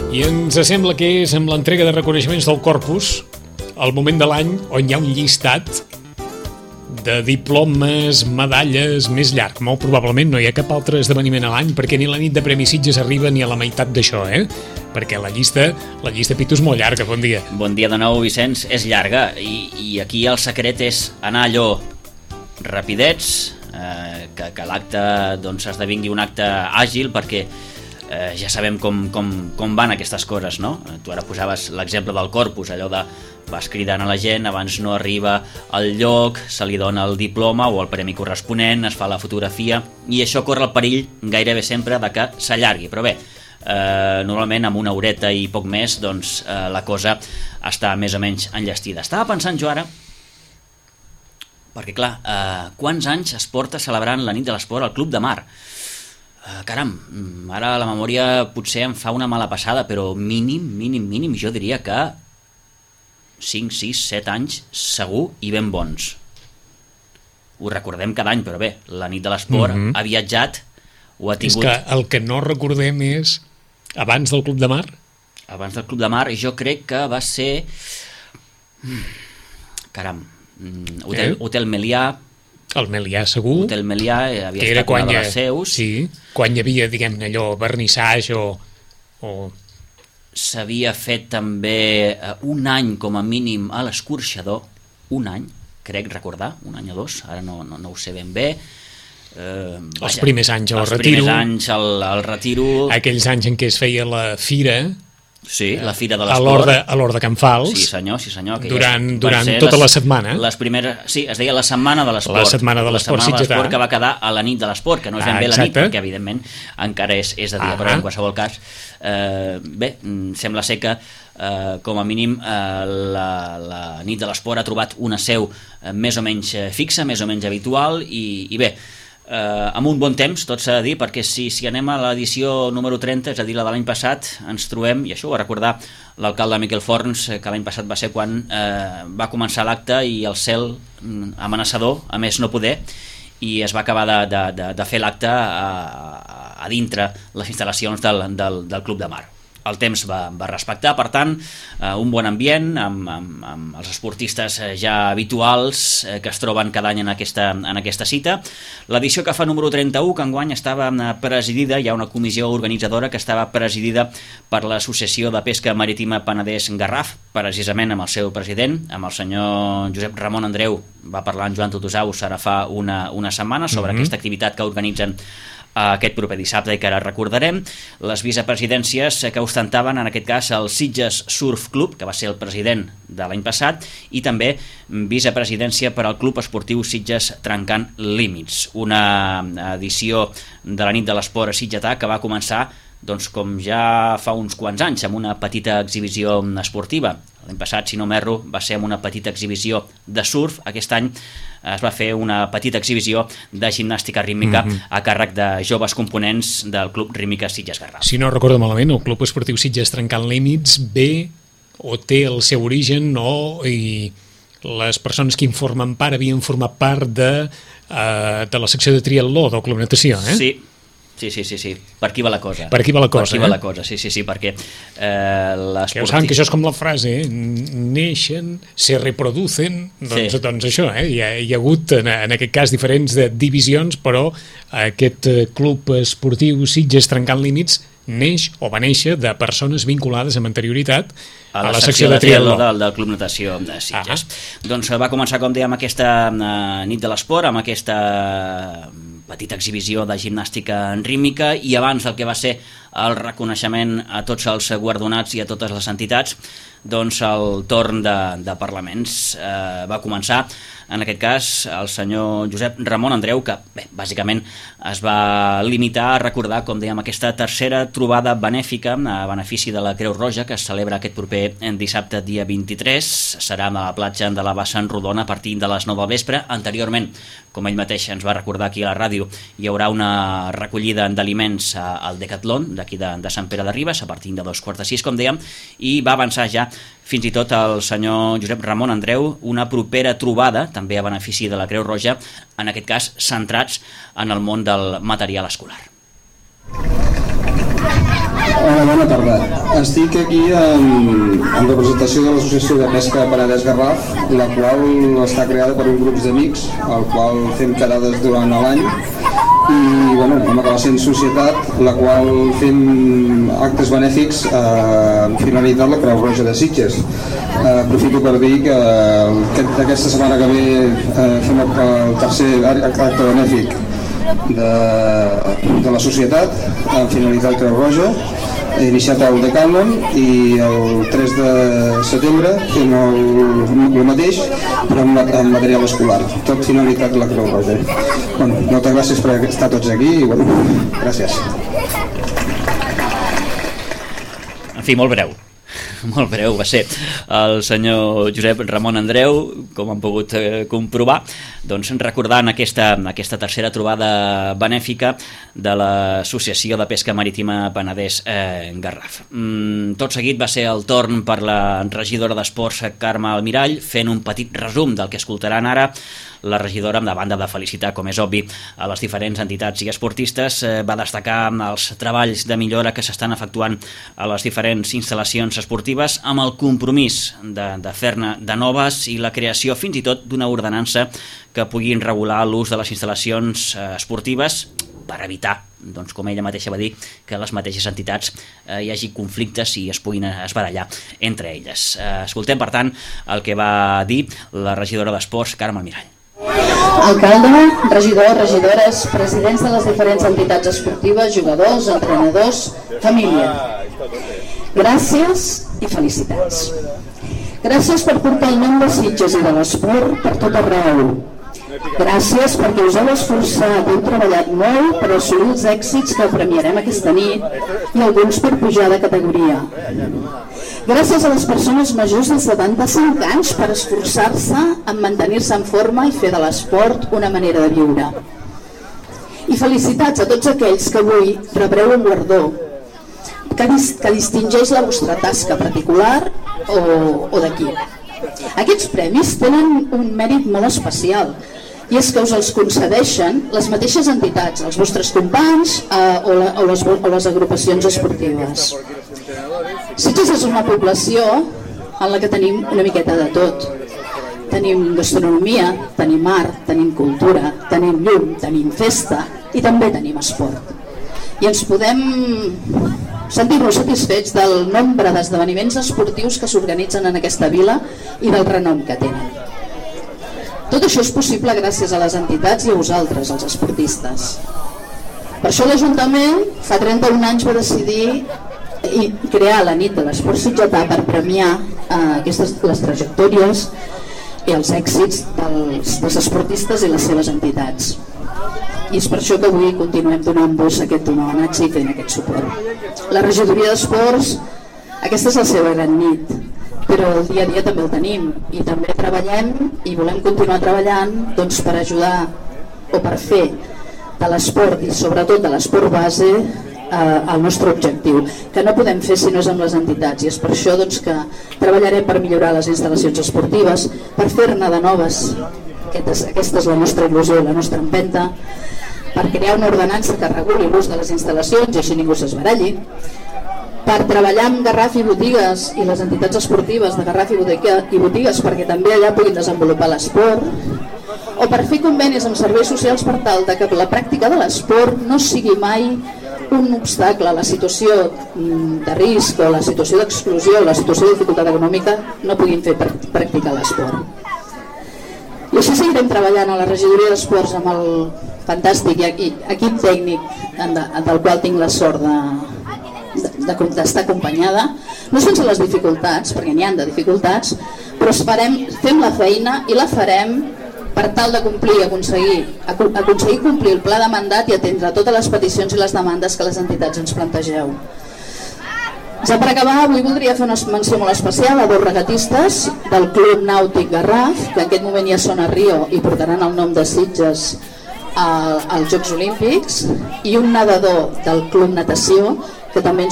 I ens sembla que és amb l'entrega de reconeixements del Corpus el moment de l'any on hi ha un llistat de diplomes, medalles més llarg. Molt probablement no hi ha cap altre esdeveniment a l'any perquè ni la nit de Premis Sitges arriba ni a la meitat d'això, perquè la llista Pitu, és molt llarga. Bon dia. Bon dia de nou, Vicenç. És llarga i aquí el secret és anar allò rapidets, que l'acte doncs, esdevingui un acte àgil, perquè ja sabem com van aquestes coses, no? Tu ara posaves l'exemple del Corpus, allò de vas cridant a la gent, abans no arriba al lloc, se li dona el diploma o el premi corresponent, es fa la fotografia, i això corre el perill gairebé sempre de que s'allargui, però bé, normalment amb una horeta i poc més doncs la cosa està més o menys enllestida. Estava pensant jo ara, perquè clar, quants anys es porta celebrant la nit de l'esport al Club de Mar? Caram, ara la memòria potser em fa una mala passada, però mínim, jo diria que 5, 6, 7 anys segur i ben bons. Ho recordem cada any, però bé, la nit de l'esport ha viatjat, ho ha tingut... És que el que no recordem és abans del Club de Mar? Abans del Club de Mar jo crec que va ser... Caram, Hotel Melià. El Melià segur. Hotel Melià havia estat una de les seus. Sí, quan hi havia, diguem-ne, allò, vernissatge o... S'havia fet també un any com a mínim a l'Escorxador, un any, crec recordar, un any o dos, ara no ho sé ben bé. Els primers anys al Retiro. Els primers anys al Retiro. Aquells anys en què es feia la fira. Sí, la Fira de l'Esport. A l'Hort de Can Fals. Sí, senyor. Durant tota la setmana. Les primeres, sí, es deia la Setmana de l'Esport. La Setmana de l'Esport Sitgetà. Que va quedar a la nit de l'Esport, que no és ben bé la nit, perquè evidentment encara és de dia, però en qualsevol cas, bé, sembla ser que com a mínim la nit de l'Esport ha trobat una seu més o menys fixa, més o menys habitual, i bé, amb un bon temps, tot s'ha de dir, perquè si anem a l'edició número 30, és a dir, la de l'any passat, ens trobem, i això ho va recordar l'alcalde Miquel Forns, que l'any passat va ser quan va començar l'acte i el cel amenaçador, a més no poder, i es va acabar de fer l'acte a dintre les instal·lacions del Club de Mar. El temps va respectar, per tant, un bon ambient amb els esportistes ja habituals que es troben cada any en aquesta cita. L'edició que fa número 31, que enguany estava presidida, hi ha una comissió organitzadora que estava presidida per l'Associació de Pesca Marítima Penedès-Garraf, precisament amb el seu president, amb el senyor Josep Ramon Andreu. Va parlar amb Joan Tutusaus ara fa una setmana sobre aquesta activitat que organitzen aquest proper dissabte i que ara recordarem. Les vicepresidències que ostentaven en aquest cas el Sitges Surf Club, que va ser el president de l'any passat, i també vicepresidència per al Club Esportiu Sitges Trencant Límits, una edició de la nit de l'esport sitgetà que va començar doncs com ja fa uns quants anys, amb una petita exhibició esportiva. L'any passat, si no m'erro, va ser amb una petita exhibició de surf. Aquest any es va fer una petita exhibició de gimnàstica rítmica a càrrec de joves components del Club Rítmica Sitges Garraf. Si no recordo malament, el Club Esportiu Sitges Trencant Límits ve o té el seu origen i les persones que en formen part havien format part de la secció de triatló del Club Natació, Sí. Sí. Per aquí va la cosa. Per aquí va la cosa, sí, perquè que saben que això és com la frase, neixen, se reproducen, doncs això, hi ha hagut en aquest cas diferents divisions, però aquest Club Esportiu Sitges Trencant Límits va néixer de persones vinculades amb anterioritat a la secció de triatló del Club Natació de Sitges. Doncs va començar, com dèiem, aquesta nit de l'esport, amb aquesta petita exhibició de gimnàstica rítmica, i abans del que va ser el reconeixement a tots els guardonats i a totes les entitats, doncs el torn de parlaments va començar, en aquest cas el senyor Josep Ramon Andreu, que bé, bàsicament es va limitar a recordar, com dèiem, aquesta tercera trobada benèfica a benefici de la Creu Roja, que es celebra aquest proper dissabte dia 23, serà a la platja de la Bassa en Rodona a partir de les 9 del vespre. Anteriorment, com ell mateix ens va recordar aquí a la ràdio, hi haurà una recollida d'aliments al Decathlon d'aquí de Sant Pere de Ribes a partir de 5:45, com dèiem, i va avançar ja fins i tot el senyor Josep Ramon Andreu una propera trobada, també a benefici de la Creu Roja, en aquest cas centrats en el món del material escolar. Hola, bona tarda. tarda. Estic aquí en representació de l'Associació de Pesca Penedès Garraf, la qual està creada per un grup d'amics, al qual fem quedades durant l'any i bueno, vam acabar sent societat, la qual fem actes benèfics amb finalitat la Creu Roja de Sitges. Aprofito per dir que aquesta setmana que ve fem el tercer acte benèfic de la societat amb finalitat Creu Roja. He iniciat el Decathlon i el 3 de setembre fem el mateix però amb material escolar, tot finalitat la Creu Roja. Bueno, moltes gràcies per estar tots aquí i bueno, gràcies. En fi, molt breu va ser el senyor Josep Ramon Andreu, com han pogut comprovar, doncs recordant aquesta tercera trobada benèfica de l'Associació de Pesca Marítima Penedès Garraf. Tot seguit va ser el torn per la regidora d'Esports Carme Almirall, fent un petit resum del que escoltaran ara. La regidora, a banda de felicitar, com és obvi, a les diferents entitats i esportistes, va destacar els treballs de millora que s'estan efectuant a les diferents instal·lacions esportives amb el compromís de fer-ne de noves i la creació fins i tot d'una ordenança que puguin regular l'ús de les instal·lacions esportives per evitar, doncs, com ella mateixa va dir, que les mateixes entitats hi hagi conflictes i es puguin esbarallar entre elles. Escoltem, per tant, el que va dir la regidora d'Esports, Carme Almirall. Alcalde, regidor, regidores, presidents de les diferents entitats esportives, jugadors, entrenadors, família. Gràcies i felicitats. Gràcies per portar el nom de Sitges i de l'esport per tot arreu. Gràcies perquè us heu esforçat, heu treballat molt per assolir els èxits que premiarem aquesta nit i alguns per pujar de categoria. Gràcies a les persones majors de 75 anys per esforçar-se en mantenir-se en forma i fer de l'esport una manera de viure. I felicitats a tots aquells que avui rebreu un guardó que distingeix la vostra tasca particular o d'equip. Aquests premis tenen un mèrit molt especial i és que us els concedeixen les mateixes entitats, els vostres companys o les agrupacions esportives. Sitges és una població en la que tenim una miqueta de tot. Tenim gastronomia, tenim art, tenim cultura, tenim llum, tenim festa i també tenim esport. I ens podem sentir-nos satisfets del nombre d'esdeveniments esportius que s'organitzen en aquesta vila i del renom que tenen. Tot això és possible gràcies a les entitats i a vosaltres, els esportistes. Per això l'Ajuntament fa 31 anys va decidir crear la nit de l'esport sitgetà per premiar les trajectòries i els èxits dels esportistes i les seves entitats. I és per això que avui continuem donant-vos aquest homenatge i fent aquest suport. La regidoria d'esports, aquesta és la seva gran nit, però el dia a dia també el tenim i també treballem i volem continuar treballant doncs, per ajudar o per fer de l'esport i sobretot de l'esport base el nostre objectiu, que no podem fer si no és amb les entitats, i és per això doncs, que treballarem per millorar les instal·lacions esportives, per fer-ne de noves. Aquesta és la nostra il·lusió i la nostra empenta, per crear una ordenança que reguli l'ús de les instal·lacions i així ningú s'esbaralli, per treballar amb Garraf i botigues i les entitats esportives de Garraf i botigues perquè també allà puguin desenvolupar l'esport, o per fer convenis amb serveis socials per tal que la pràctica de l'esport no sigui mai un obstacle a la situació de risc o la situació d'exclusió o la situació de dificultat econòmica no puguin fer practicar l'esport. I així seguirem treballant a la regidoria d'esports amb el fantàstic equip tècnic del qual tinc la sort d'estar acompanyada, no sense les dificultats, perquè n'hi ha de dificultats, però fem la feina i la farem per tal de aconseguir complir el pla de mandat i atendre totes les peticions i les demandes que les entitats ens plantegeu. Ja per acabar, avui voldria fer una menció molt especial a dos regatistes del Club Nàutic Garraf, que en aquest moment ja són a Rio i portaran el nom de Sitges als Jocs Olímpics, i un nedador del Club Natació, que també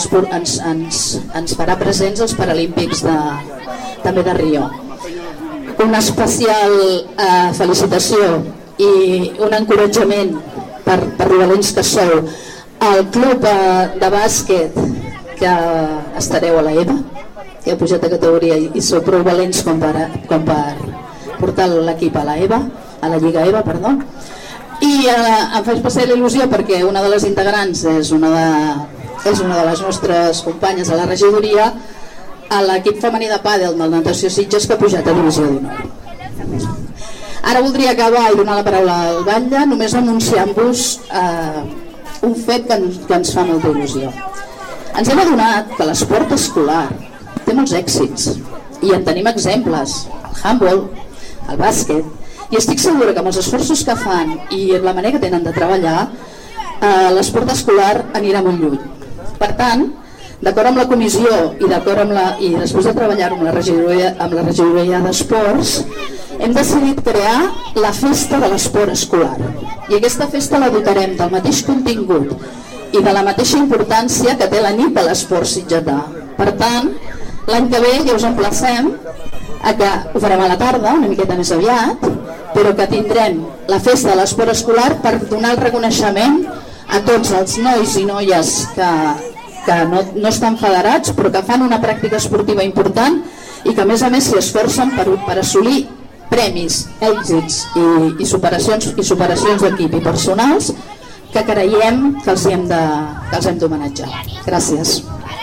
ens farà presents als Paralímpics també de Rio. Una especial felicitació i un encoratjament per valents que sou al club de bàsquet que estareu a la EVA, que heu pujat de categoria i sou prou valents com per portar l'equip a la EVA, a la Lliga EVA, perdó. I em fa especial il·lusió perquè una de les integrants és una de les nostres companyes a la regidoria a l'equip femení de pàdel del Natació Sitges, que ha pujat a Divisió d'Honor. Ara voldria acabar i donar la paraula al Batlle, només anunciant-vos un fet que ens fa molta il·lusió. Ens hem adonat que l'esport escolar té molts èxits i en tenim exemples, el handball, el bàsquet, i estic segura que amb els esforços que fan i la manera que tenen de treballar, l'esport escolar anirà molt lluny. Per tant, d'acord amb la comissió i després de treballar amb la regidoria d'esports, hem decidit crear la festa de l'esport escolar. I aquesta festa la dotarem del mateix contingut i de la mateixa importància que té la nit de l'esport sitgetà. Per tant, l'any que ve ja us emplacem a que ho farem a la tarda, una miqueta més aviat, però que tindrem la festa de l'esport escolar per donar el reconeixement a tots els nois i noies que no estan federats però que fan una pràctica esportiva important i que a més s'hi esforcen per assolir premis, èxits i superacions d'equip i personals que creiem que els hem d'homenatjar. Gràcies.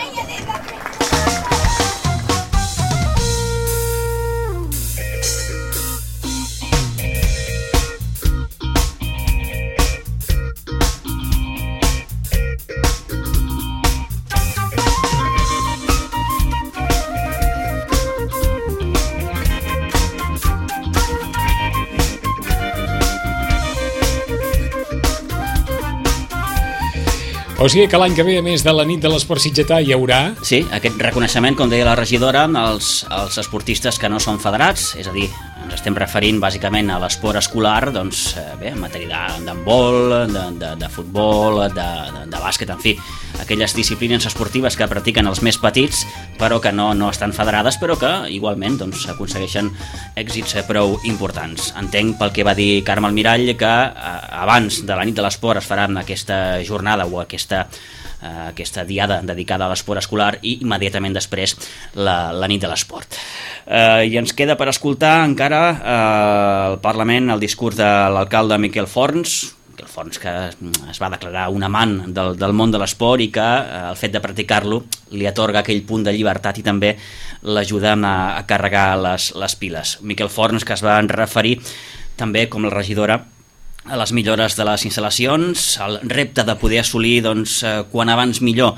O sigui que l'any que ve, a més de la nit de l'esport sitgetà, hi haurà... Sí, aquest reconeixement, com deia la regidora, als esportistes que no són federats, és a dir, ens estem referint bàsicament a l'esport escolar, doncs bé, en matèria d'handbol, de futbol, de bàsquet, en fi, aquelles disciplines esportives que practiquen els més petits, però que no estan federades, però que igualment doncs, aconsegueixen èxits prou importants. Entenc pel que va dir Carme Almirall que abans de la nit de l'esport es farà aquesta jornada o aquesta diada dedicada a l'esport escolar i immediatament després la nit de l'esport. I ens queda per escoltar encara al Parlament el discurs de l'alcalde Miquel Forns, que es va declarar un amant del món de l'esport i que el fet de practicar-lo li atorga aquell punt de llibertat i també l'ajuda a carregar les piles. Miquel Forns, que es va referir també com la regidora a les millores de les instal·lacions, al repte de poder assolir quan abans millor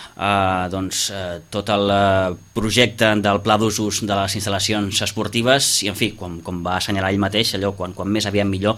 tot el projecte del pla d'usos de les instal·lacions esportives i en fi, com va assenyalar ell mateix, allò quan més aviat millor,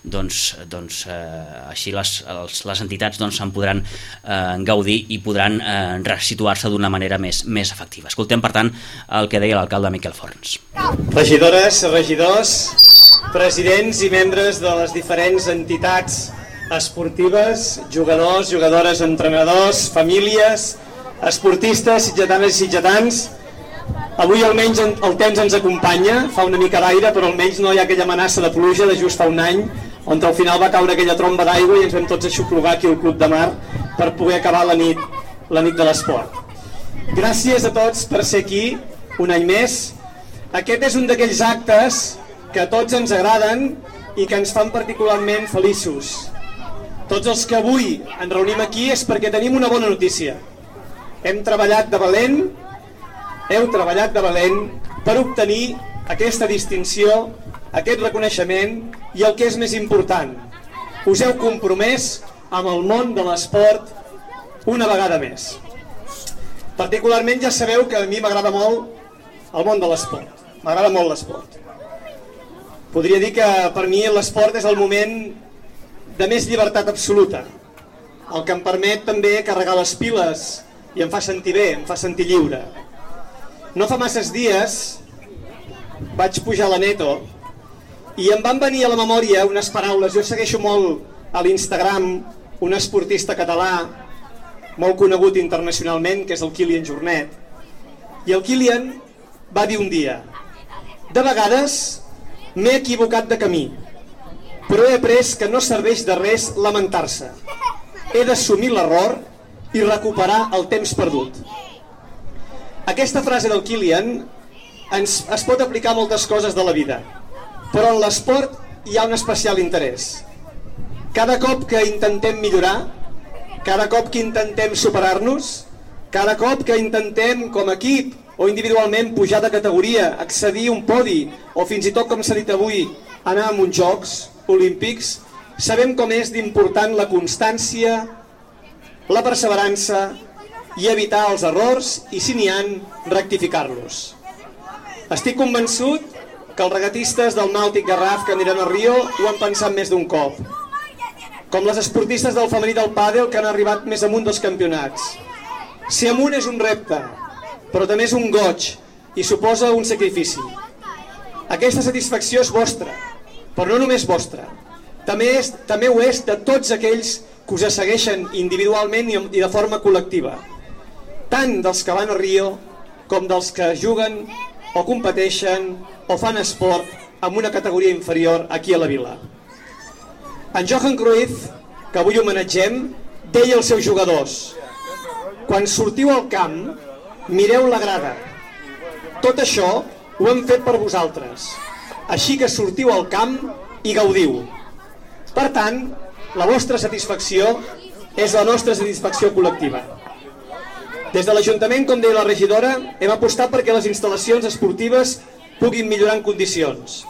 així les entitats en podran gaudir i podran resituar-se d'una manera més efectiva. Escoltem, per tant, el que deia l'alcalde Miquel Forns. Regidores, regidors, presidents i membres de les diferents entitats esportives, jugadors, jugadores, entrenadors, famílies, esportistes, sitgetanes i sitgetans. Avui almenys el temps ens acompanya, fa una mica d'aire, però almenys no hi ha aquella amenaça de pluja de just fa un any, on al final va caure aquella tromba d'aigua i ens vam tots aixoplugar aquí al Club de Mar per poder acabar la nit de l'esport. Gràcies a tots per ser aquí un any més. Aquest és un d'aquells actes que a tots ens agraden i que ens fan particularment feliços. Tots els que avui ens reunim aquí és perquè tenim una bona notícia. Hem treballat de valent, heu treballat de valent per obtenir aquesta distinció, aquest reconeixement i el que és més important, us heu compromès amb el món de l'esport una vegada més. Particularment ja sabeu que a mi m'agrada molt el món de l'esport, m'agrada molt l'esport. Podria dir que per mi l'esport és el moment de més llibertat absoluta, el que em permet també carregar les piles i em fa sentir bé, em fa sentir lliure. No fa masses dies vaig pujar a la Neto i em van venir a la memòria unes paraules. Jo segueixo molt a l'Instagram un esportista català molt conegut internacionalment, que és el Kilian Jornet, i el Kilian va dir un dia: de vegades m'he equivocat de camí, però he après que no serveix de res lamentar-se. He d'assumir l'error i recuperar el temps perdut. Aquesta frase del Kylian es pot aplicar a moltes coses de la vida, però en l'esport hi ha un especial interès. Cada cop que intentem millorar, cada cop que intentem superar-nos, cada cop que intentem com a equip o individualment pujar de categoria, accedir a un podi o fins i tot, com s'ha dit avui, anar a uns Jocs Olímpics, sabem com és d'important la constància, la perseverança i evitar els errors i, si n'hi ha, rectificar-los. Estic convençut que els regatistes del Nàutic Garraf que aniran a Rio ho han pensat més d'un cop, com les esportistes del femení del pàdel que han arribat més amunt dels campionats. Ser amunt és un repte, però també és un goig i suposa un sacrifici. Aquesta satisfacció és vostra, però no només vostra. També ho és de tots aquells que us segueixen individualment i de forma col·lectiva, tant dels que van a Rio com dels que juguen o competeixen o fan esport en una categoria inferior aquí a la vila. En Johan Cruyff, que avui homenatgem, deia als seus jugadors: quan sortiu al camp, mireu la grada. Tot això ho hem fet per vosaltres, així que sortiu al camp i gaudiu. Per tant, la vostra satisfacció és la nostra satisfacció col·lectiva. Des de l'Ajuntament, com deia la regidora, hem apostat perquè les instal·lacions esportives puguin millorar en condicions.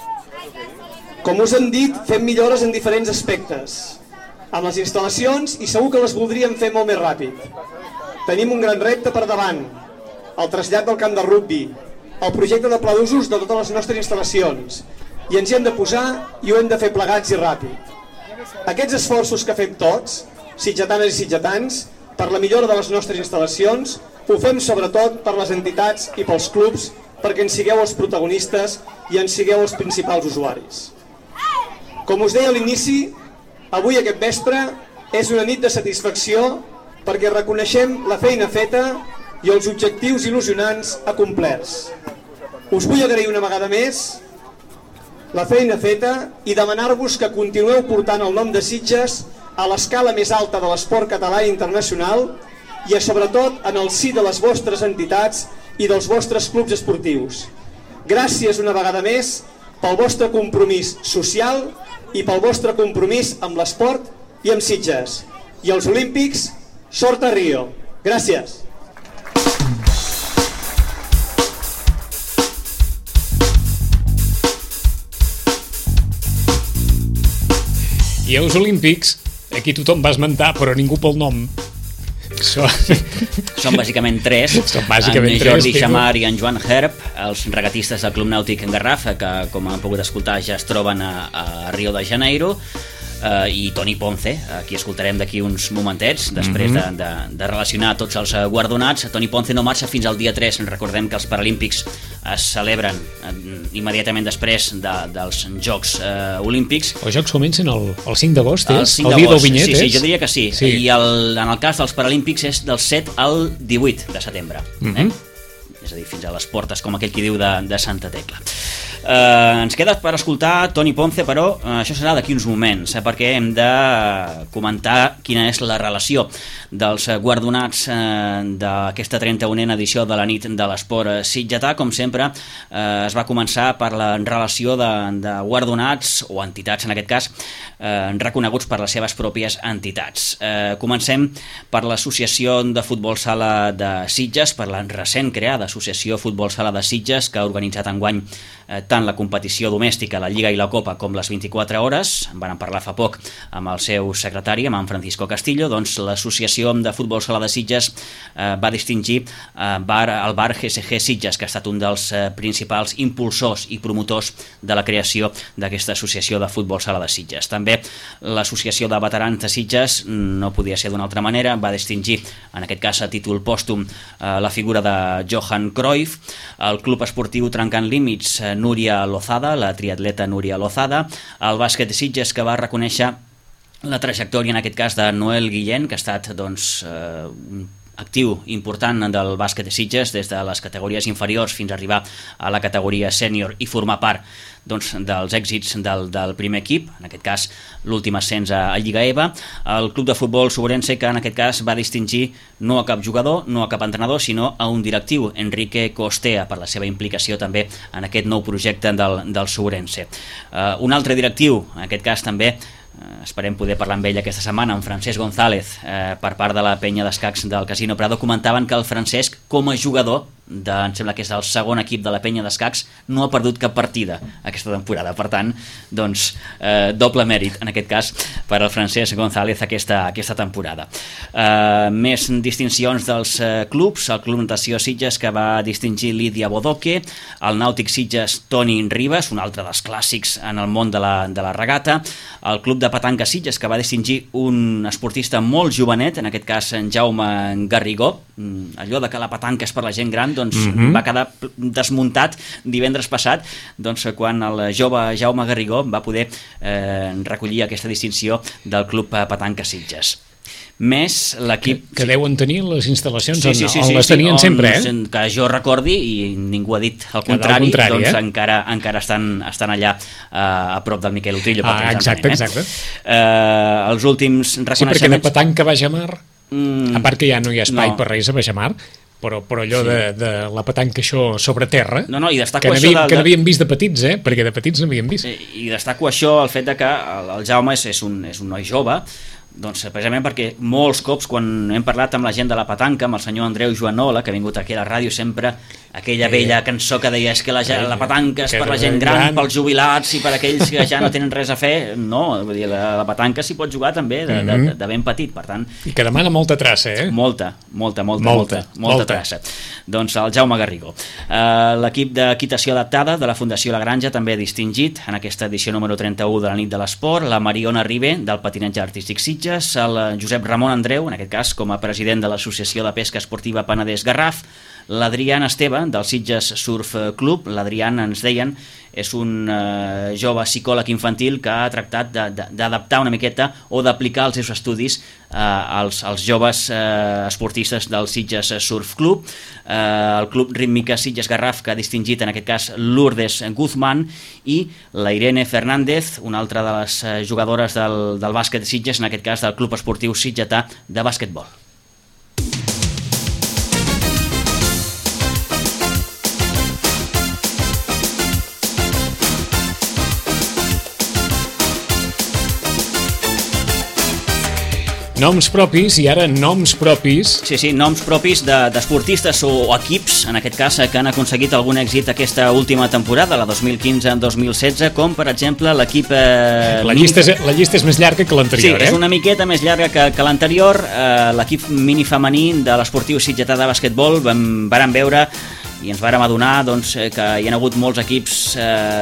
Com us hem dit, fem millores en diferents aspectes amb les instal·lacions i segur que les voldríem fer molt més ràpid. Tenim un gran repte per davant: el trasllat del camp de rugbi, el projecte de pla d'usos de totes les nostres instal·lacions, i ens hi hem de posar i ho hem de fer plegats i ràpid. Aquests esforços que fem tots, sitgetanes i sitgetans, per la millora de les nostres instal·lacions, ho fem sobretot per les entitats i pels clubs, perquè en sigueu els protagonistes i en sigueu els principals usuaris. Com us deia a l'inici, avui aquest vespre és una nit de satisfacció perquè reconeixem la feina feta i els objectius il·lusionants acomplerts. Us vull agrair una vegada més la feina feta i demanar-vos que continueu portant el nom de Sitges a l'escala més alta de l'esport català i internacional i sobretot en el si de les vostres entitats i dels vostres clubs esportius. Gràcies una vegada més pel vostre compromís social i pel vostre compromís amb l'esport i amb Sitges. I els Olímpics, sort a Rio. Gràcies. I els Olímpics, aquí tothom va esmentar, però ningú pel nom. Són bàsicament tres. En Jordi Xamar i en Joan Herb, els regatistes del Club Nàutic Garraf, que com han pogut escoltar ja es troben a Rio de Janeiro, i Toni Ponce, aquí escoltarem d'aquí uns momentets després de relacionar tots els guardonats. Toni Ponce no marxa fins al dia 3. Recordem que els Paralímpics es celebren immediatament després dels Jocs Olímpics. Els Jocs comencen el 5 d'agost, el dia del vinyet. Sí, jo diria que sí. I en el cas dels Paralímpics és del 7 al 18 de setembre. És a dir, fins a les portes, com aquell qui diu, de Santa Tecla. Ens queda per escoltar Toni Ponce, però això serà d'aquí uns moments, perquè hem de comentar quina és la relació dels guardonats d'aquesta 31a edició de la nit de l'esport sitgetà. Com sempre, es va començar per la relació de guardonats o entitats, en aquest cas, reconeguts per les seves pròpies entitats. Comencem per l'Associació de Futbol Sala de Sitges, per la recent creada Associació Futbol Sala de Sitges, que ha organitzat enguany tant la competició domèstica, la Lliga i la Copa, com les 24 hores. En van parlar fa poc amb el seu secretari, amb en Francisco Castillo. Doncs l'Associació de Futbol Sala de Sitges va distingir el bar GSG Sitges, que ha estat un dels principals impulsors i promotors de la creació d'aquesta Associació de Futbol Sala de Sitges. També l'Associació de Veterans de Sitges, no podia ser d'una altra manera, va distingir, en aquest cas a títol pòstum, la figura de Johan Cruyff. El Club Esportiu Trencant Límits, Núria Lozada, la triatleta Núria Lozada. El bàsquet de Sitges, que va reconèixer la trajectòria, en aquest cas, de Noel Guillén, que ha estat actiu important del bàsquet de Sitges, des de les categories inferiors fins a arribar a la categoria sènior i formar part doncs, dels èxits del primer equip, en aquest cas l'últim ascens a Lliga EVA. El club de futbol Sobrense, que en aquest cas va distingir no a cap jugador, no a cap entrenador, sinó a un directiu, Enrique Costea, per la seva implicació també en aquest nou projecte del Sobrense. Un altre directiu, en aquest cas també esperem poder parlar amb ell aquesta setmana, amb Francesc González, per part de la penya d'escacs del Casino Prado. Comentaven que el Francesc, com a jugador em sembla que és el segon equip de la penya d'escacs, no ha perdut cap partida aquesta temporada. Per tant, doncs, doble mèrit en aquest cas per al Francesc González aquesta temporada. Més distincions dels clubs: el Club Natació Sitges, que va distingir Lídia Bodoque; el Nàutic Sitges, Toni Ribas, un altre dels clàssics en el món de la regata; el Club de Petanca Sitges, que va distingir un esportista molt jovenet, en aquest cas en Jaume Garrigó. Allò de que la petanca és per la gent gran, doncs va quedar desmuntat divendres passat, doncs, quan el jove Jaume Garrigó va poder recollir aquesta distinció del Club Petanca Sitges. Més l'equip... Que deuen tenir les instal·lacions on les tenien sempre, que jo recordi, i ningú ha dit el contrari, doncs encara estan allà a prop del Miquel Utrillo. Exacte. Els últims reconeixements... Sí, perquè de petanca a Bajamar, a part que ja no hi ha espai per res a Bajamar, però allò de la petanca això sobre terra, que n'havíem vist de petits, perquè de petits n'havíem vist. I destaco això, el fet que el Jaume és un noi jove, doncs precisament perquè molts cops quan hem parlat amb la gent de la petanca, amb el senyor Andreu Joanola, que ha vingut aquí a la ràdio, sempre aquella vella cançó que deia és que la petanca és per la gent gran, pels jubilats i per aquells que ja no tenen res a fer. No, vull dir, la petanca s'hi pot jugar també de ben petit, per tant... I que demana molta traça, Molta traça. Doncs el Jaume Garrigó. L'equip d'equitació adaptada de la Fundació La Granja també ha distingit en aquesta edició número 31 de la nit de l'esport la Mariona Ribé, del patinatge artístic Sitges, el Josep Ramon Andreu, en aquest cas com a president de l'Associació de Pesca Esportiva Penedès Garraf, l'Adrián Esteve, del Sitges Surf Club. L'Adrián, ens deien, és un jove psicòleg infantil que ha tractat d'adaptar una miqueta o d'aplicar els seus estudis als joves esportistes del Sitges Surf Club. El Club Rítmica Sitges Garraf, que ha distingit en aquest cas Lourdes Guzmán, i la Irene Fernández, una altra de les jugadores del bàsquet de Sitges, en aquest cas del Club Esportiu Sitgetà de bàsquetbol. Noms propis, i ara noms propis. Sí, noms propis d'esportistes o equips, en aquest cas, que han aconseguit algun èxit aquesta última temporada, la 2015-2016, com per exemple l'equip... La llista és més llarga que l'anterior, Sí, és una miqueta més llarga que l'anterior. L'equip mini femení de l'Esportiu Sitgetà de bàsquetbol varen veure i ens vàrem adonar que hi ha hagut molts equips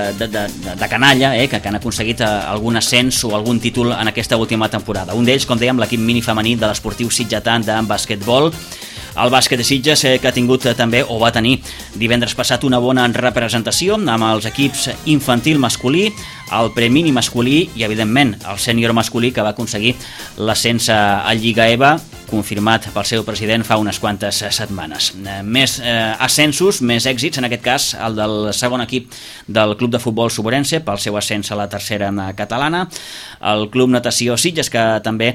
de canalla que han aconseguit algun ascens o algun títol en aquesta última temporada. Un d'ells, com dèiem, l'equip mini femení de l'Esportiu Sitgetà de bàsquetbol. El bàsquet de Sitges, que ha tingut també, o va tenir divendres passat, una bona representació amb els equips infantil masculí, el premini masculí i, evidentment, el sènior masculí, que va aconseguir l'ascens a Lliga EVA, confirmat pel seu president fa unes quantes setmanes. Més ascensos, més èxits, en aquest cas el del segon equip del Club de Futbol Sobrense pel seu ascens a la tercera catalana, el Club Natació Sitges, que també,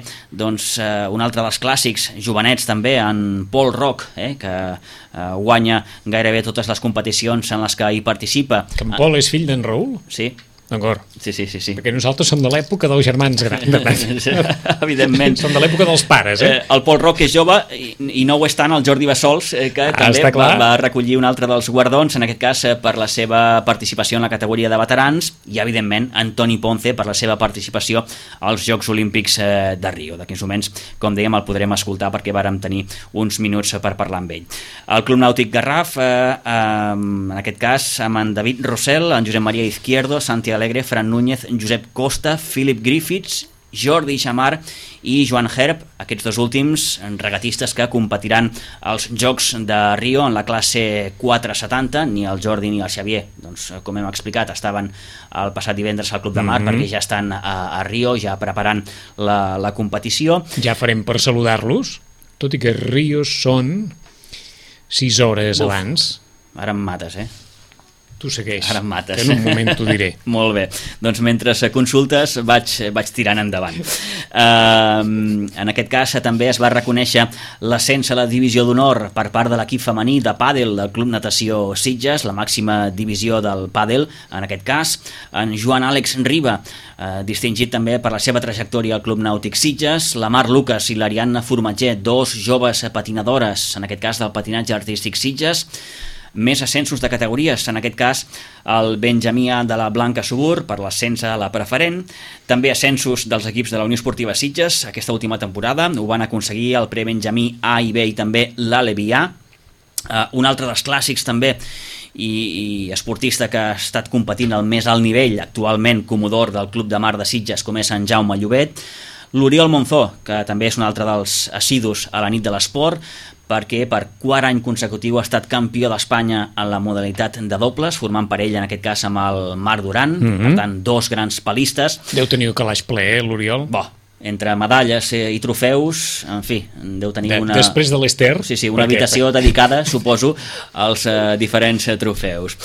un altre dels clàssics jovenets també, en Pol Roc, que guanya gairebé totes les competicions en les que hi participa. Que en Pol és fill d'en Raül? Sí. D'acord. Sí. Perquè nosaltres som de l'època dels germans grans. Evidentment. Som de l'època dels pares, El Pol Roc és jove i no ho és tant el Jordi Bassols, que també va recollir un altre dels guardons, en aquest cas per la seva participació en la categoria de veterans, i evidentment Antoni Ponce per la seva participació als Jocs Olímpics de Rio. D'aquí uns moments, com dèiem, el podrem escoltar perquè vàrem tenir uns minuts per parlar amb ell. El Club Nàutic Garraf, en aquest cas amb en David Rossell, en Josep Maria Izquierdo, Santi Alegre, Fran Núñez, Josep Costa, Philip Griffiths, Jordi Xamar i Joan Herb, aquests dos últims regatistes que competiran als Jocs de Rio en la classe 470. Ni el Jordi ni el Xavier, com hem explicat, estaven el passat divendres al Club de Mar, perquè ja estan a Rio, ja preparant la competició. Ja farem per saludar-los. tot i que Rio són 6 hores abans. Ara em mates, Tu segueix, ara em mates. que en un moment t'ho diré. Molt bé, doncs mentre consultes vaig tirant endavant. En aquest cas també es va reconèixer l'ascens a la divisió d'honor per part de l'equip femení de pàdel del Club Natació Sitges, la màxima divisió del pàdel, en aquest cas, en Joan Àlex Riba, distingit també per la seva trajectòria al Club Nàutic Sitges, la Mar Lucas i l'Ariadna Formatger, 2 joves patinadores, en aquest cas del patinatge artístic Sitges. Més ascensos de categories, en aquest cas el Benjamí de la Blanca Subur per l'ascens a la preferent, també ascensos dels equips de la Unió Esportiva Sitges aquesta última temporada, ho van aconseguir el Prebenjamí A i B i també l'Alevi A. Un altre dels clàssics també i esportista que ha estat competint al més alt nivell, actualment comodor del Club de Mar de Sitges, com és en Jaume Llobet, l'Oriol Monzó, que també és un altre dels assidus a la nit de l'esport, perquè per 4 anys consecutiu ha estat campió d'Espanya en la modalitat de dobles, formant parella en aquest cas amb el Marc Duran, per tant 2 grans palistes. Deu tenir el calaix ple, l'Oriol? Entre medalles i trofeus, en fi, deu tenir una... Després de l'Ester? Sí, una habitació dedicada, suposo, als diferents trofeus.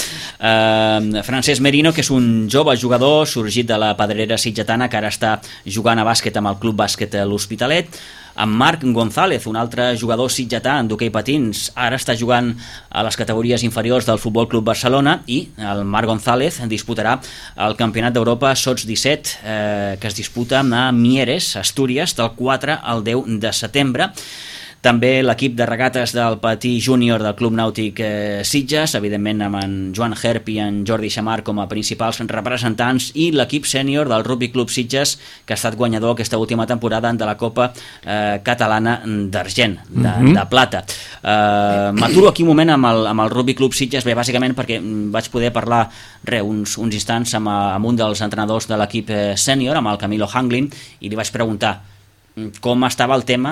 Francesc Merino, que és un jove jugador sorgit de la Pedrera sitgetana, que ara està jugant a bàsquet amb el Club Bàsquet L'Hospitalet. En Marc González, un altre jugador sitgetà en d'hoquei patins, ara està jugant a les categories inferiors del Futbol Club Barcelona, i el Marc González disputarà el Campionat d'Europa Sots 17, que es disputa a Mieres, Astúries, del 4 al 10 de setembre. També l'equip de regates del patí júnior del Club Nàutic Sitges, evidentment amb en Joan Herp i en Jordi Xamar com a principals representants, i l'equip sènior del Rugby Club Sitges, que ha estat guanyador aquesta última temporada de la Copa Catalana d'Argent, de plata. M'aturo aquí un moment amb el Rugby Club Sitges, bé, bàsicament perquè vaig poder parlar uns instants amb un dels entrenadors de l'equip sènior, amb el Camilo Hanglin, i li vaig preguntar com estava el tema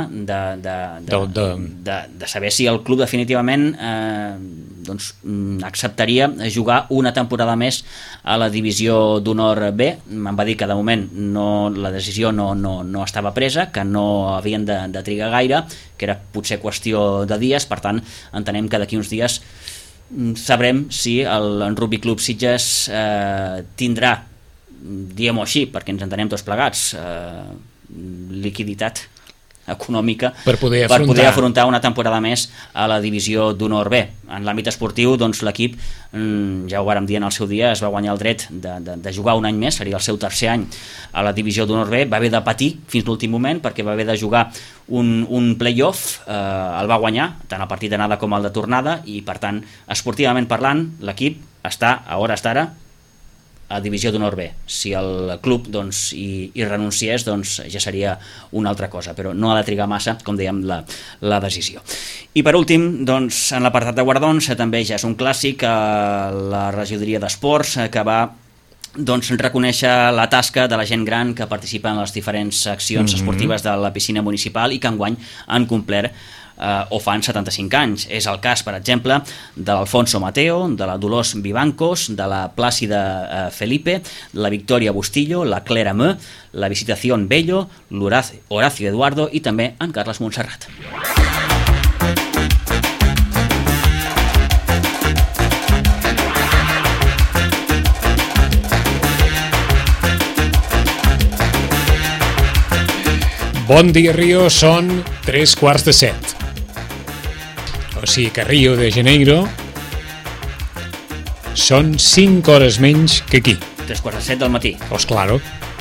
de saber si el club definitivament acceptaria jugar una temporada més a la divisió d'honor B. Em va dir que de moment la decisió no estava presa, que no havien de trigar gaire, que era potser qüestió de dies, per tant entenem que d'aquí uns dies sabrem si el Rugby Club Sitges tindrà, diguem-ho així, perquè ens entenem tots plegats, liquiditat econòmica per poder afrontar una temporada més a la divisió d'honor B. En l'àmbit esportiu, doncs l'equip, ja ho vàrem dir en el seu dia, es va guanyar el dret de jugar un any més, seria el seu 3è any a la divisió d'honor B, va haver de patir fins l'últim moment perquè va haver de jugar un play-off, el va guanyar tant el partit d'anada com el de tornada, i per tant, esportivament parlant, l'equip està a hores d'ara a divisió d'honor B. Si el club hi renunciés, doncs ja seria una altra cosa, però no ha de trigar massa, com dèiem, la decisió. I per últim, doncs, en l'apartat de guardons també ja és un clàssic, la regidoria d'esports, que va reconèixer la tasca de la gent gran que participa en les diferents accions esportives de la piscina municipal i que enguany han complert o fan 75 anys. És el cas, per exemple, de l'Alfonso Mateo, de la Dolors Vivancos, de la Plàcida Felipe, la Victoria Bustillo, la Clara Mö, la Visitación Bello, l'Horacio Eduardo i també en Carles Montserrat. Bon dia, Rio, són 7:15. O sigui que a Rio de Janeiro són 5 hores menys que aquí. 7:15 del matí. Pues claro.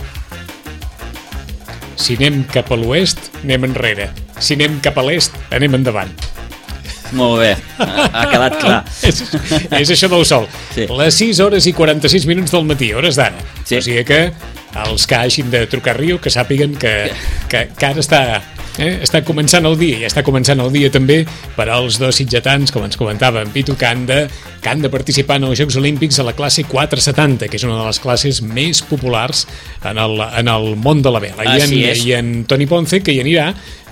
Si anem cap a l'oest, anem enrere. Si anem cap a l'est, anem endavant. Molt bé, ha quedat clar. És això del sol. Sí. Les 6:46 del matí, hores d'ara. Sí. O sigui que els que hagin de trucar a Rio, que sàpiguen que ara està començant el dia, i està començant el dia també per als 2 sitgetans, com ens comentava en Pitu, que han de participar en els Jocs Olímpics a la classe 470, que és una de les classes més populars en el món de la vela. I en Toni Ponce, que hi anirà,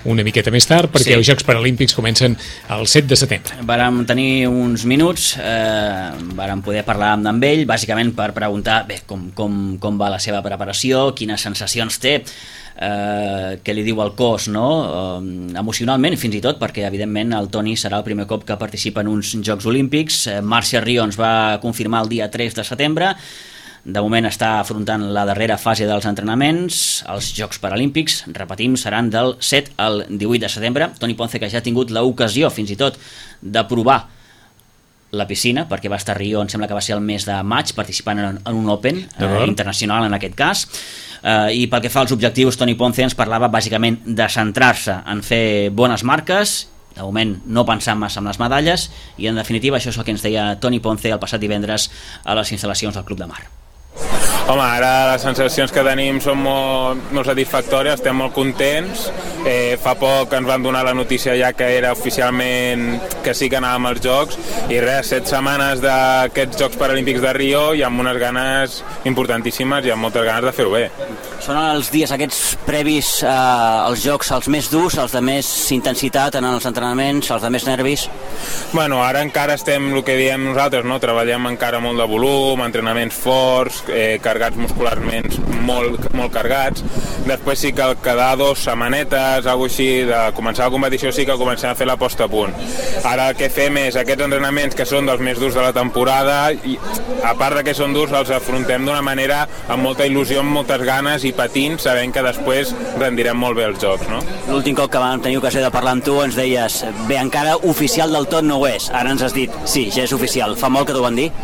una miqueta més tard, perquè els Jocs Paralímpics comencen el 7 de setembre. Vàrem tenir uns minuts, vàrem poder parlar amb ell, bàsicament per preguntar com va la seva preparació, quines sensacions té, què li diu el cos, no? Emocionalment, fins i tot, perquè evidentment el Toni serà el primer cop que participa en uns Jocs Olímpics. Marcia Rio ens va confirmar el dia 3 de setembre. De moment està afrontant la darrera fase dels entrenaments. Els Jocs Paralímpics, repetim, seran del 7 al 18 de setembre. Toni Ponce, que ja ha tingut l'ocasió fins i tot de provar la piscina, perquè va estar a Rio, em sembla que va ser el mes de maig, participant en un Open internacional en aquest cas. I pel que fa als objectius, Toni Ponce ens parlava bàsicament de centrar-se en fer bones marques, de moment no pensar massa en les medalles, i en definitiva això és el que ens deia Toni Ponce el passat divendres a les instal·lacions del Club de Mar. Home, ara les sensacions que tenim són molt satisfactòries, estem molt contents. Fa poc ens van donar la notícia ja que era oficialment que sí que anàvem als Jocs, i 7 setmanes d'aquests Jocs Paralímpics de Rio i amb unes ganes importantíssimes i amb moltes ganes de fer-ho bé. Són els dies aquests previs als Jocs els més durs, els de més intensitat en els entrenaments, els de més nervis? Bueno, ara encara estem, el que diem nosaltres, no? Treballem encara molt de volum, entrenaments forts, carregats muscularment molt carregats. Després sí que cada 2 setmanetes, alguna així, de començar la competició sí que comencem a fer la posta a punt. Ara el que fem és aquests entrenaments que són dels més durs de la temporada, i a part que són durs els afrontem d'una manera amb molta il·lusió, amb moltes ganes i patint, sabent que després rendirem molt bé els Jocs, no? L'últim cop que vam tenir ocasió de parlar amb tu ens deies, bé, encara oficial del tot no ho és, ara ens has dit, sí, ja és oficial. Fa molt que t'ho van dir?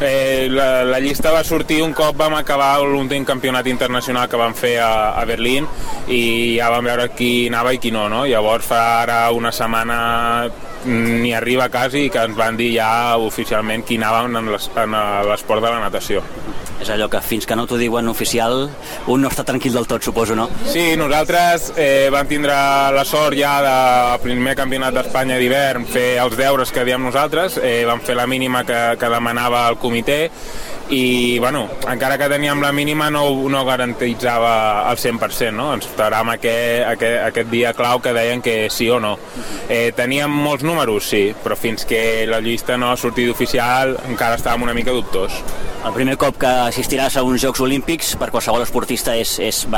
La llista va sortir un cop vam acabar l'últim campionat internacional que vam fer a Berlín, i ja vam veure qui anava i qui no, no? Llavors fa ara una setmana ni arriba quasi que ens van dir ja oficialment qui anava en l'esport de la natació. És allò que fins que no t'ho diuen oficial un no està tranquil del tot, suposo, no? Sí, nosaltres vam tindre la sort ja del primer campionat d'Espanya d'hivern fer els deures que diem nosaltres, vam fer la mínima que demanava el comitè, i bueno, encara que teníem la mínima no garantitzava al 100%, no? Ens esperàvem aquest dia clau que deien que sí o no. Teníem molts números, sí, però fins que la llista no ha sortit oficial encara estàvem una mica dubtós. El primer cop que assistiràs a uns Jocs Olímpics per qualsevol esportista és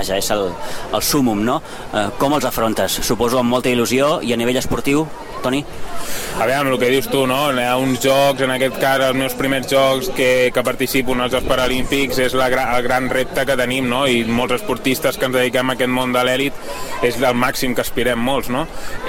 el súmum, no? Com els afrontes? Suposo amb molta il·lusió, i a nivell esportiu, Toni? Aviam, el que dius tu, no? Hi ha uns jocs, en aquest cas els meus primers jocs que participo en els Jocs Paralímpics, és el gran repte que tenim, no? I molts esportistes que ens dediquem a aquest món de l'èlit és el màxim que aspirem molts, no?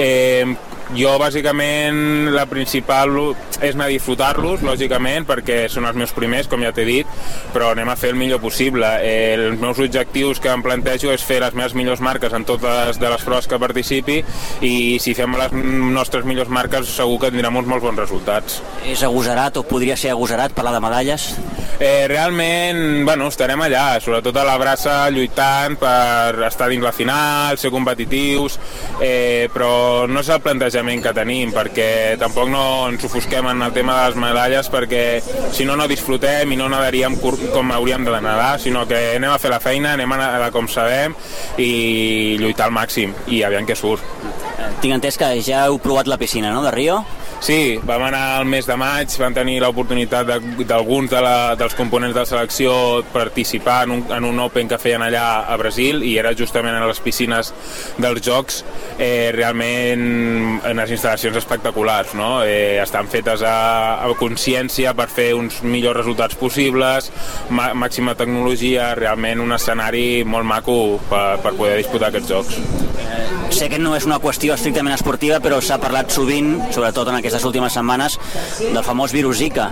Jo, bàsicament, la principal és anar a disfrutar-los, lògicament, perquè són els meus primers, com ja t'he dit, però anem a fer el millor possible. Els meus objectius que em plantejo és fer les meves millors marques en totes les proves que participi, i si fem les nostres millors marques segur que tindrem uns molt bons resultats. És agosarat, o podria ser agosarat, parlar de medalles? Realment, bueno, estarem allà, sobretot a la braça, lluitant per estar dins la final, ser competitius, però no és el plantejament que tenim, perquè tampoc no ens ofusquem en el tema de les medalles, perquè si no disfrutem i no nadaríem com hauríem de nedar, sinó que anem a fer la feina, anem a nedar com sabem i lluitar al màxim, i aviam què surt. Tinc entès que ja heu provat la piscina, no?, de Rio? Sí, vam anar al mes de maig, vam tenir l'oportunitat d'alguns dels components de la selecció participar en un Open que feien allà a Brasil, i era justament a les piscines dels Jocs, realment en les instal·lacions espectaculars, no? Estan fetes a consciència per fer uns millors resultats possibles, màxima tecnologia, realment un escenari molt maco per poder disputar aquests Jocs. Sé que no és una qüestió estrictament esportiva, però s'ha parlat sovint, sobretot en aquestes últimes setmanes, del famós virus Zika.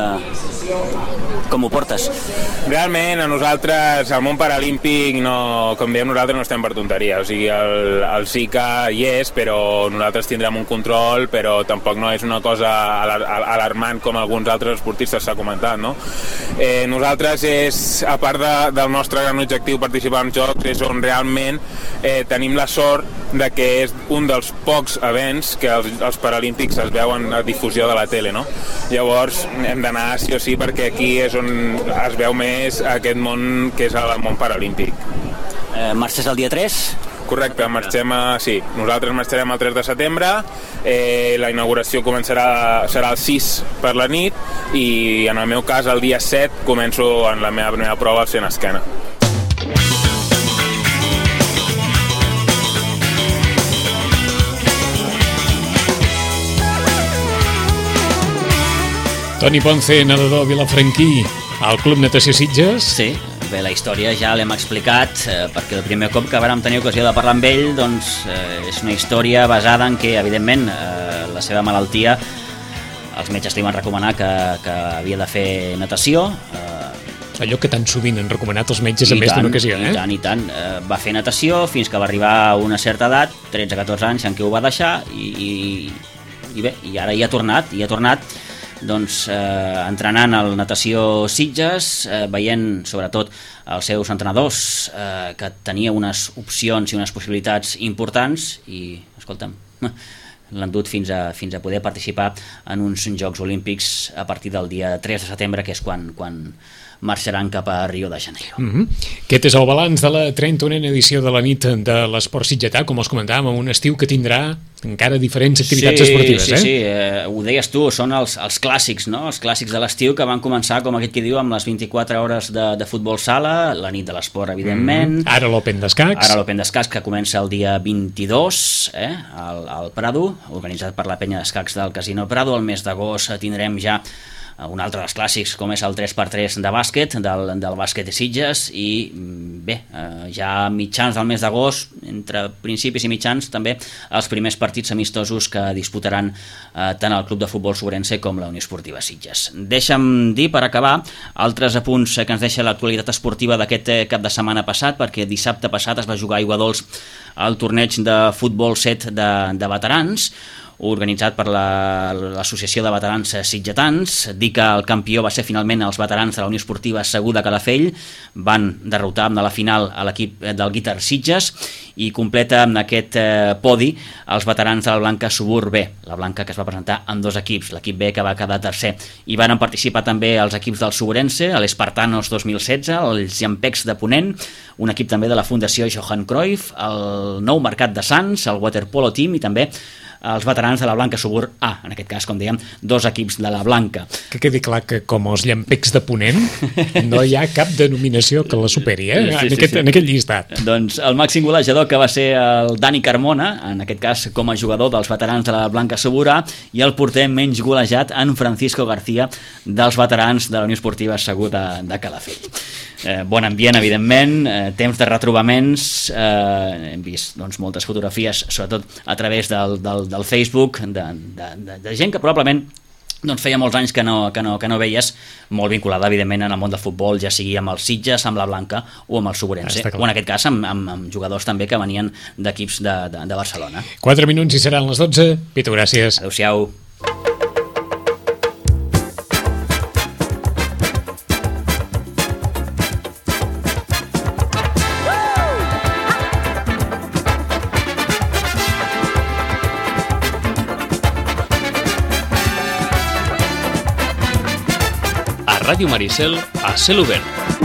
Com ho portes? Realment, a nosaltres, al món paralímpic, com diem nosaltres, no estem per tonteria. O sigui, el Zika hi és, però nosaltres tindrem un control, però tampoc no és una cosa alarmant com alguns altres esportistes s'ha comentat, no? Nosaltres, a part del nostre gran objectiu participar en Jocs, és on realment tenim la sort de que és un dels pocs events que els Paralímpics es veuen a difusió de la tele, no? Llavors hem d'anar sí o sí, perquè aquí és on es veu més aquest món que és el món paralímpic. Marxes el dia 3? correcte, nosaltres marxarem el 3 de setembre, la inauguració serà el 6 per la nit i en el meu cas el dia 7 començo en la meva primera prova al 100 esquena. Toni Ponce, nedador vilafranquí, al Club Natació Sitges. Sí, bé, la història ja l'hem explicat, perquè el primer cop que vàrem tenir ocasió de parlar amb ell doncs, és una història basada en què, evidentment, la seva malaltia, els metges li van recomanar que havia de fer natació. Allò que tan sovint han recomanat els metges en més d'una ocasió. I tant. Va fer natació fins que va arribar a una certa edat, 13-14 anys, en què ho va deixar, i bé, i ara hi ha tornat, doncs, entrenant al Natació Sitges, veient sobretot els seus entrenadors que tenia unes opcions i unes possibilitats importants i, escolta'm, l'han dut fins a poder participar en uns Jocs Olímpics a partir del dia 3 de setembre, que és quan marxaran cap a Rio de Janeiro. Aquest és el balanç de la 31a edició de la nit de l'esport sitgetà, com els comentàvem, amb un estiu que tindrà encara diferents activitats esportives. Sí, ho deies tu, són els clàssics, no? Els clàssics de l'estiu que van començar, com aquest que diu, amb les 24 hores de futbol sala, la nit de l'esport, evidentment. Ara l'Open d'escacs. Que comença el dia 22, al Prado, organitzat per la penya d'escacs del Casino Prado. El mes d'agost tindrem ja un altre dels clàssics, com és el 3x3 de bàsquet, del bàsquet de Sitges, i bé, ja a mitjans del mes d'agost, entre principis i mitjans, també els primers partits amistosos que disputaran tant el Club de Futbol Sobrense com la Unió Esportiva Sitges. Deixa'm dir, per acabar, altres apunts que ens deixa l'actualitat esportiva d'aquest cap de setmana passat, perquè dissabte passat es va jugar a Aiguadols el torneig de futbol 7 de veterans, organitzat per l'Associació de Veterans Sitgetans. Dir que el campió va ser finalment els veterans de la Unió Esportiva Segur de Calafell, van derrotar en la final a l'equip del Guitar Sitges, i completa amb aquest podi els veterans de la Blanca Subur B, la Blanca que es va presentar en 2 equips, l'equip B que va quedar tercer. Hi van participar també els equips del Suburense, l'Espartanos 2016, els Llampecs de Ponent, un equip també de la Fundació Johan Cruyff, el Nou Mercat de Sants, el Waterpolo Team i també els veterans de la Blanca Subur A, en aquest cas, com dèiem, 2 equips de la Blanca. Que quedi clar que, com els Llampecs de Ponent, no hi ha cap denominació que la superi, en aquest llistat. Doncs el màxim golejador, que va ser el Dani Carmona, en aquest cas com a jugador dels veterans de la Blanca Subur A, i el porter menys golejat, en Francisco García, dels veterans de la Unió Esportiva Segur de Calafell. Bon ambient, evidentment, temps de retrobaments, hem vist moltes fotografies, sobretot a través del Facebook, de gent que probablement feia molts anys que no veies, molt vinculada, evidentment, en el món del futbol, ja sigui amb els Sitges, amb la Blanca o amb el Suburense, o en aquest cas amb jugadors també que venien d'equips de Barcelona. 4 minuts i seran les 12. Pitu, gràcies. Adéu-siau. Ràdio Maricel a cel obert.